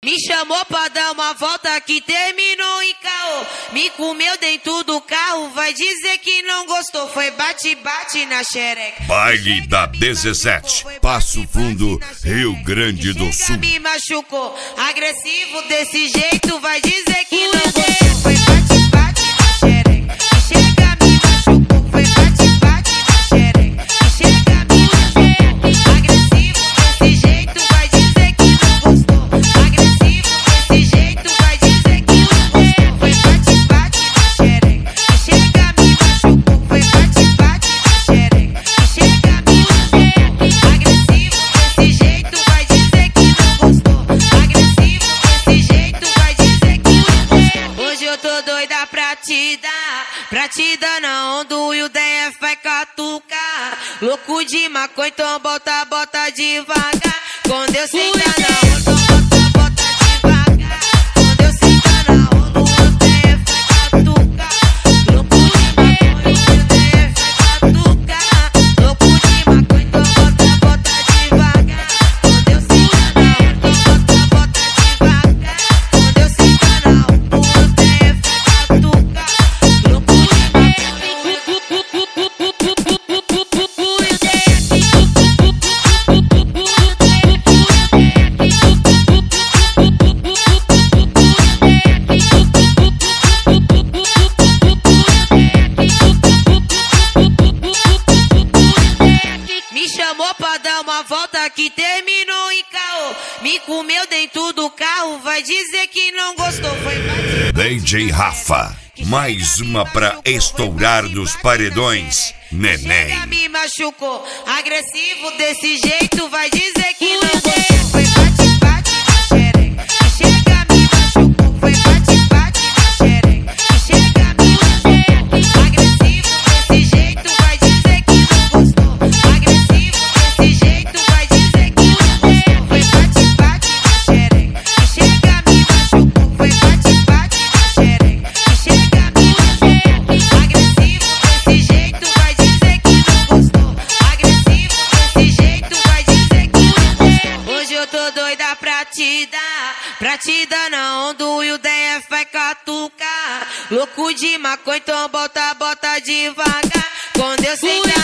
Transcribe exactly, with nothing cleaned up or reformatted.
Me chamou pra dar uma volta que terminou em caô. Me comeu dentro do carro, vai dizer que não gostou. Foi bate-bate na xereca. Baile da dezessete, Passo Fundo, Rio Grande do Sul. Me machucou, agressivo desse jeito, vai dizer que não gostou. Foi bate-bate na xereca. Chega, me machucou, foi bate-bate na xereca. Chega, me machucou, agressivo desse jeito, vai dizer que não gostou. Agressivo desse jeito, vai dizer que não gostou. Foi bate-bate na xereca. Chega, me machucou, foi bate-bate na xereca. Chega, me machucou, agressivo desse jeito, vai dizer que não gostou. Agressivo desse jeito, vai dizer que não gostou. Hoje eu tô doida pra te dar, pra te dar na onda e o D F vai catucar. Louco de maconha, então bota, bota devagar. Quando eu sentar na onda, bota, bota devagar. Quando eu sentar na onda, o D F vai catucar. Louco de maconha, o D F vai catucar. Louco de maconha, então bota, bota devagar. Quando eu sentar na onda, bota, bota devagar. Quando eu sentar na onda, o D F vai catucar. Louco de Me chamou pra dar uma volta que terminou em caô. Me comeu dentro do carro, vai dizer que não gostou. Foi bate- D J Rafa, mais uma pra estourar dos paredões, neném. Chega, me machucou, agressivo desse jeito, vai dizer que não gostou. Foi bate-bate na xereca. Chega, me machucou, foi bate-bate na xereca. Chega, me machucou, agressivo desse jeito, vai dizer que não gostou. Agressivo desse jeito, vai dizer que não gostou. Foi bate-bate na xereca. Chega, me machucou, foi bate-bate na xereca. Chega, me machucou, agressivo desse jeito, vai dizer que não gostou. Agressivo desse jeito, vai dizer que não gostou. Hoje eu tô doida pra te dar, pra te dar na onda e o D F vai catucar. Louco de maconha, então bota, bota devagar. Quando eu sentar